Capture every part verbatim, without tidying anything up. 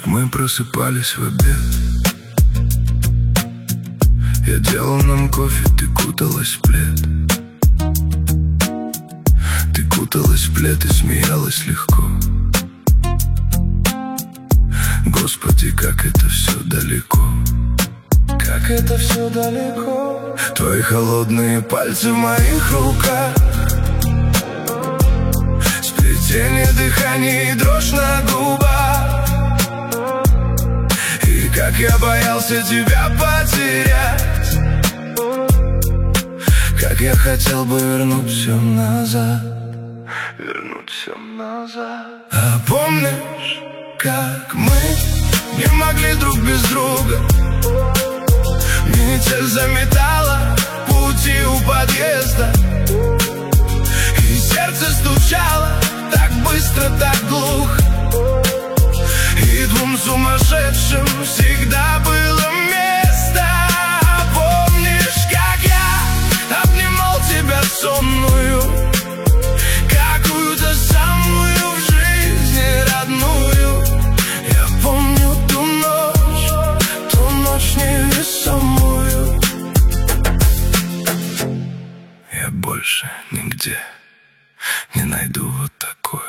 Мы просыпались в обед. Я делал нам кофе, ты куталась в плед. Ты куталась в плед и смеялась легко. Господи, как это все далеко. Как это все далеко. Твои холодные пальцы в моих руках, сплетение дыхания и дрожь на губах. И как я боялся тебя потерять, как я хотел бы вернуть все назад. Вернуть все назад. А помнишь, как мы не могли друг без друга? Метель заметала пути у подъезда, и сердце стучало так быстро, так глухо. И двум сумасшедшим всегда было место. Помнишь, как я обнимал тебя сонную, какую-то самую в жизни родную? Я помню ту ночь, ту ночь невесомую. Я больше нигде не найду вот такую.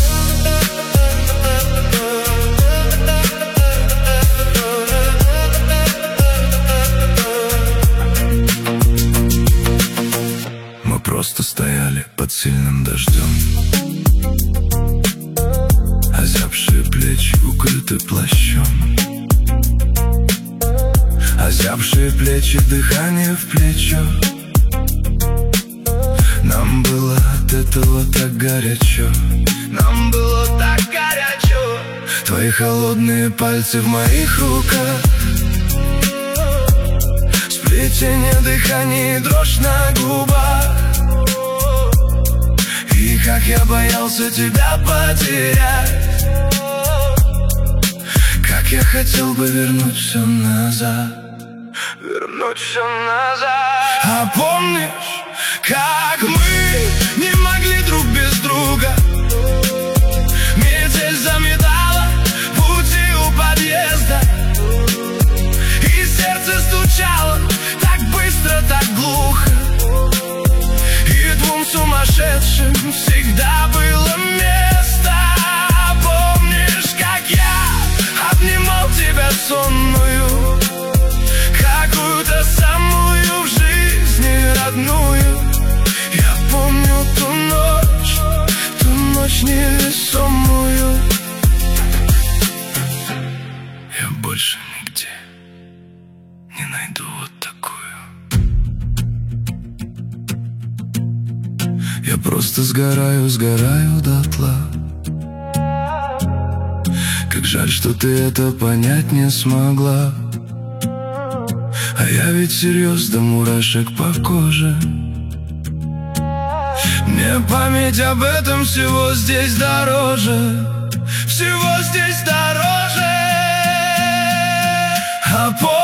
Мы просто стояли под сильным дождем, озябшие плечи укрыты плащом. Озябшие плечи, дыхание в плечо. Нам было от этого так горячо. Нам было так горячо. Твои холодные пальцы в моих руках, сплетение дыхания и дрожь на губах. И как я боялся тебя потерять, как я хотел бы вернуть все назад. Вернуть все назад. А помнишь, как мы не могли друг без друга? Метель заметала пути у подъезда, и сердце стучало так быстро, так глухо. И двум сумасшедшим всегда было место. Помнишь, как я обнимал тебя сонную, какую-то самую в жизни родную? Я помню ту ночь, ту ночь невесомую. Я больше нигде не найду вот такую. Я просто сгораю, сгораю дотла. Как жаль, что ты это понять не смогла. А я ведь серьез до мурашек по коже. Мне память об этом всего здесь дороже, всего здесь дороже. А